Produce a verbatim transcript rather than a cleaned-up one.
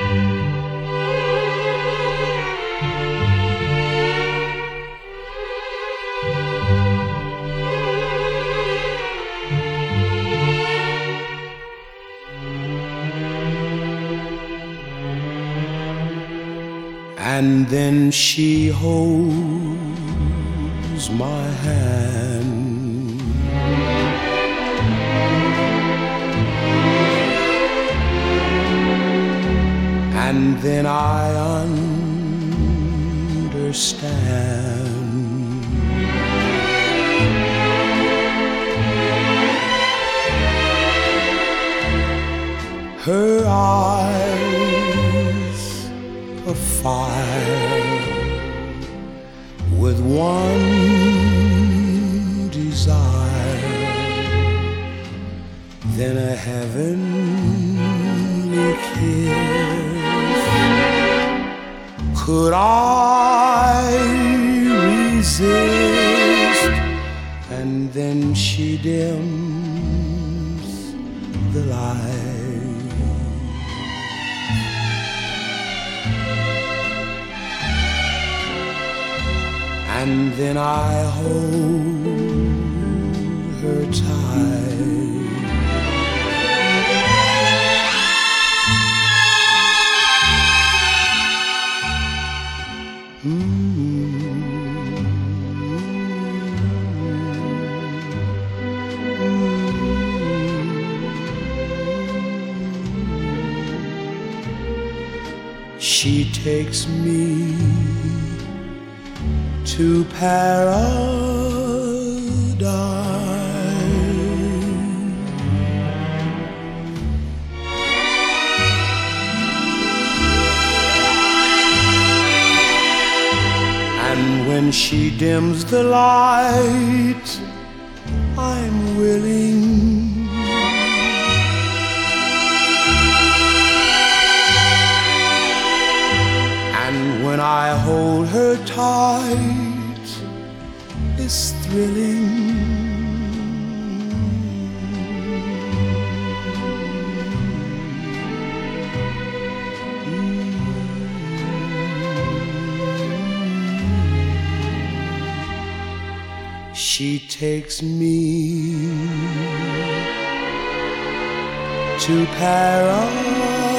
And then she holds my hand, and then I understand. Her eyes of fire with one desire, then a heavenly kiss. Could I resist? And then she dims the light, and then I hold her tight. Mm-hmm. She takes me to paradise, and when she dims the light, I'm willing and when I hold her tight, it's thrilling. She takes me to paradise.